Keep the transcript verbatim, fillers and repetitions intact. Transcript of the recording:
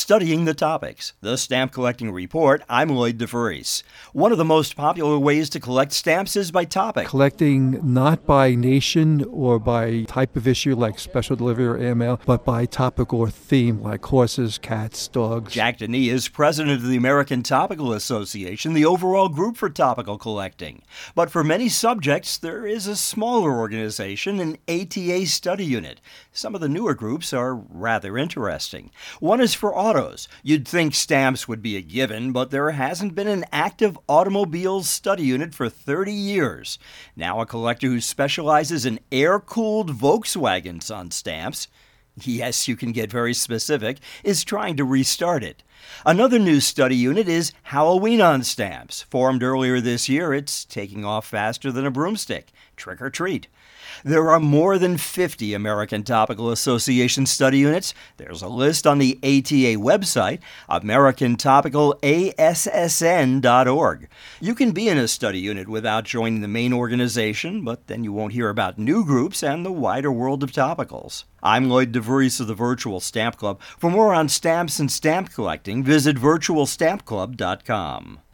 Studying the Topics, the Stamp Collecting Report. I'm Lloyd DeVries. One of the most popular ways to collect stamps is by topic. Collecting not by nation or by type of issue like special delivery or airmail, but by topic or theme like horses, cats, dogs. Jack Denny is president of the American Topical Association, the overall group for topical collecting. But for many subjects, there is a smaller organization, an A T A study unit. Some of the newer groups are rather interesting. One is for autos. You'd think stamps would be a given, but there hasn't been an active automobiles study unit for thirty years. Now a collector who specializes in air-cooled Volkswagens on stamps, yes, you can get very specific, is trying to restart it. Another new study unit is Halloween on stamps. Formed earlier this year, it's taking off faster than a broomstick. Trick or treat. There are more than fifty American Topical Association study units. There's a list on the A T A website, american topical a s s n dot org. You can be in a study unit without joining the main organization, but then you won't hear about new groups and the wider world of topicals. I'm Lloyd DeVries of the Virtual Stamp Club. For more on stamps and stamp collecting, visit virtual stamp club dot com.